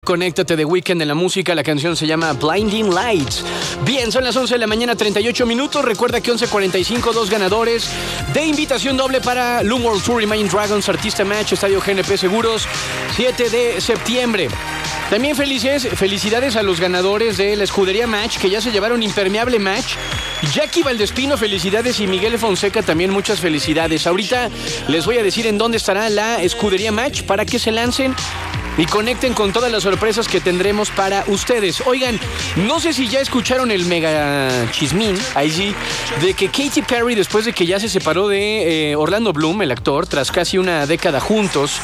Conéctate de Weekend en la música. La canción se llama Blinding Lights. Bien, son las 11 de la mañana, 38 minutos. Recuerda que 11:45, 2 ganadores de invitación doble para Loom World Tour Imagine Dragons Artista Match, Estadio GNP Seguros, 7 de septiembre. También felicidades a los ganadores de la Escudería Match, que ya se llevaron Impermeable Match. Jackie Valdespino, felicidades, y Miguel Fonseca también muchas felicidades. Ahorita les voy a decir en dónde estará la Escudería Match para que se lancen y conecten con todas las sorpresas que tendremos para ustedes. Oigan, no sé si ya escucharon el mega chismín, ahí sí, de que Katy Perry, después de que ya se separó de Orlando Bloom, el actor, tras casi una década juntos,